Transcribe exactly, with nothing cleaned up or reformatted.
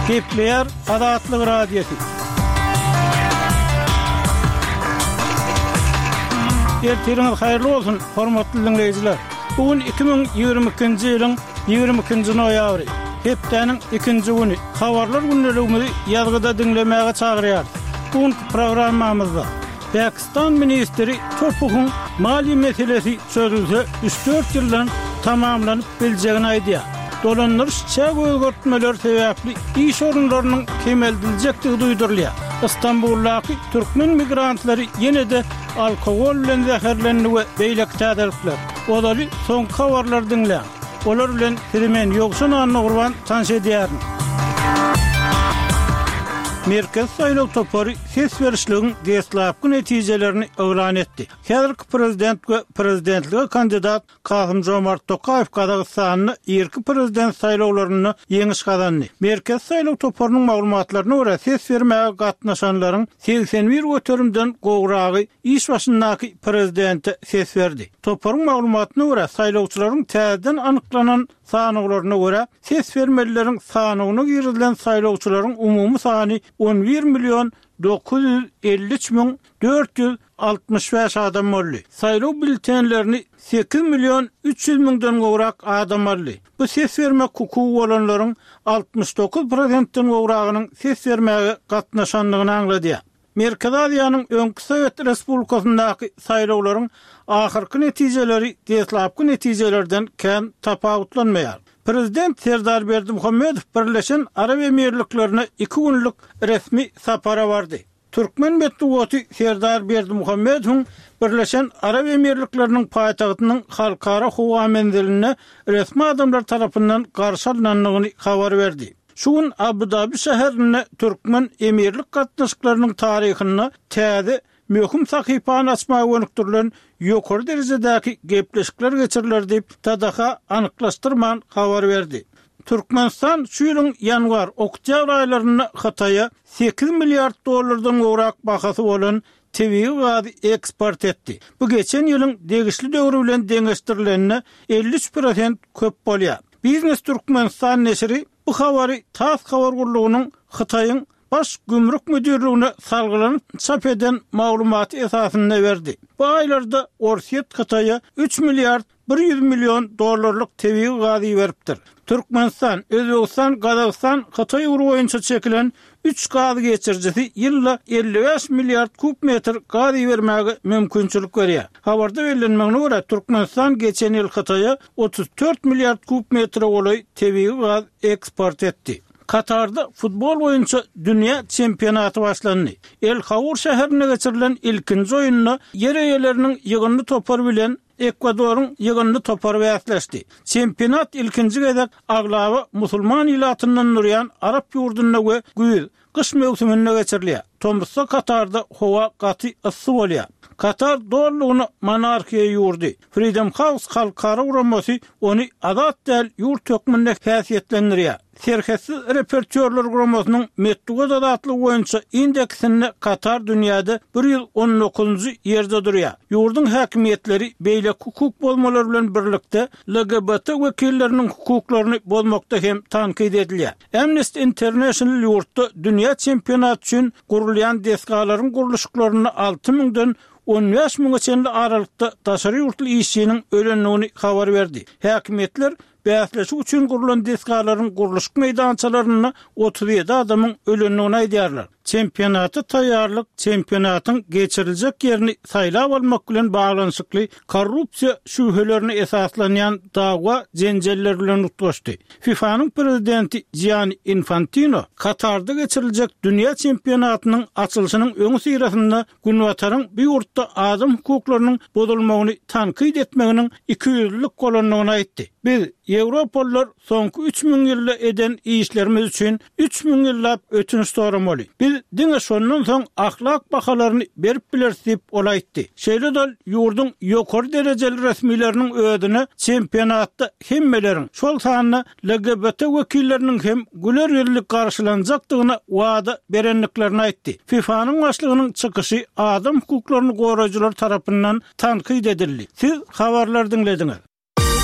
Gepleyer Azatlyk Radiosu. Ertiriniz hayırlı olsun, hormatly dinleyijiler. Bugün iki bin ýygrimi ikinji ýylyň ýygrimi ikinji noýabry. Hepdeniň ikinji güni. Habarlar günlerimizi ýazgyda dinlemäge çagyrýar. Bugün programmamyzda Pakistan ministri Topukun mali meselesi sözülse üç dört ýyldan tamamlanyp biljegini aýdýar. Dolanlyş çäg öýgörtmeler sebäpli iş orunlarynyň kemeldiljektigi duýdurulýar. İstanbuldaky türkmen migrantlary ýene-de alkogol bilen zäherlenýär we beýlek täzelikler. Olary soňky habarlar dinleýär. Olar bilen Firmen ýoksun anny gurban tanş edýär. Merkez saýlaw topary ses berişligiň deslapky netijelerini öwran etdi. Häzirki prezident we prezidentlige kandidat Kasym Jomart Tokayew Kazakstanyny ýerki prezident saýlawlaryny ýeňiş gazandy. Merkez saýlaw toparynyň maglumatlaryna görä ses bermäge gatnaşanlaryň seksen bir göterimden gowragy iş başyndaky prezidente ses berdi. Toparyň maglumatyna görä saýlawçylaryň täzeden anyklanan sanyklaryna görä ses bermelileriň sanygyna girilen saýlawçylaryň umumy sany on bir milyon dokuz yüz elli üç bin dört yüz altmış beş adam boldy. Saýlaw biltenlerini sekiz milyon üç yüz miňden gowrak adam aldy. Bu ses bermek hukuky bolanlaryň altmış dokuz prosentden gowragynyň ses bermäge gatnaşanlygyny aňladýar. Merkez Aziýanyň öňkü Sowet Respublikasyndaky saýlawlaryň ahyrky netijeleri deslapky netijelerden kän tapawutlanmaýar. Prezident Serdar Berdimuhammedow Birleşen Arab Emirliklerine iki günlük resmi sapara bardy. Türkmen metbuaty Serdar Berdimuhammedow Birleşen Arab Emirlikleriniň paýtagtynyň halkara howa menziline resmi adamlar tarapyndan garşy alınanlygyny habar berdi. Şu gün Abu Dhabi şäherine Türkmen emirlik gatnaşyklarynyň taryhyny täze möhüm sahypany açmagy gönükdirilen ýokary derejedäki gepleşikler geçiriler diýip T D H anyklaşdyrman habar berdi. Türkmenistan şu ýylyň ýanwar-oktýabr aýlaryna Hataýa sekiz milliard dollardan gowrak bahasy bolan tebii gazy eksport etdi. Bu geçen ýylyň degişli döwri bilen deňeşdirilenine elli üç prosent köp bolýar. Biznes Türkmenistan neşri bu habary Tas habar gurulugynyň Hataýyň baş gümrük müdürlüğüne salgılanyp çap eden maglumaty esasynda berdi. Bu aýlarda Orsiýet Hataýa üç milliard bir yüz milyon dollarlyk tebii gazy beripdir. Türkmenistan, Özbegistan, Kazakystan Hataýa urugy boýunça çekilen üç gazy geçirjisi ýylda elli beş milliard kub metr gazy bermäge mümkinçilik berýär. Habarda belirlenmegine görä Türkmenistan geçen ýyl Hataýa otuz dört milliard kub metr goly tebii gaz eksport etdi. Katar'da futbol boýunça dünýä çempionaty başlandy. El Hawur şäherine geçirilen ilkinji oýunda ýer eýeleriniň ýygyny topar bilen Ekwadoryň ýygyny topar bäsleşdi. Çempionat ilkinji gezek aglaby musulman ýylatyndan nurýan Arap ýurduna we güýz kış mewsimine geçirilýär. Tombusa Katar'da howa gaty ysy bolýar. Katar doğruluğunu monarkiya yurdi. Freedom House halkara uğraması onu azat del yurt tökmünde häsiýetlendirýär. Serhessiz repertörler uğramasının metduga adatlı boýunça indeksinde Katar dünyada bir yüz on dokuzuncu ýerde durýar. Yurdun häkimiýetleri beýle hukuk bolmalar bilen birlikde L G B T wekilleriniň hukuklaryny bozmakda hem tankyd edilýär. Amnesty International yurtda dünýä çempionaty üçin gurulýan deskalaryň guruluşyklaryny altı miňden on beş miňe çenli aralykda taşary ýurtly işçiniň ölenligini habar berdi. Häkimiýetler bäsleşik üçin gurulan deskalaryň guruluşyk meýdançalaryny otuz ýedi adamyň ölenligini aýdýarlar. Çempionaty taýýarlyk çempionatyň geçiriljek ýerini saýlap almak bilen baglanyşykly korrupsiýa şübhelerini esaslanýan dawa jenjeller bilen utgaşdy. FIFA'nyň prezidenti Gianni Infantino Katar'da geçiriljek dünýä çempionatynyň açylyşynyň öňü syrasynda günwataryň bir ýurtda adam hukuklarynyň bozulmagyny tankyd etmeginiň iki ýüzlük bolanlygyny aýtdy. Biz Ýewropalılar soňky üç miň ýylda eden işlerimiz üçin üç miň ýyllap ötünç soramaly. Biz diňe şondan soň ahlak bahalaryny berip bilersiz diýip olaýtdy. Şeýle dal ýurdun ýokary derejeli resmiýetleriniň ödüne çempionatda hemmeleriň şol sanyna L G B T wekilleriniň hem güler ýerlik garşylanjakdygyna wada berenliklerini aýtdy. FIFA'nyň başlygynyň çykyşy adam hukuklaryny goraýjylar tarapyndan tankyd edildi. Siz habarlar dinlediňiz.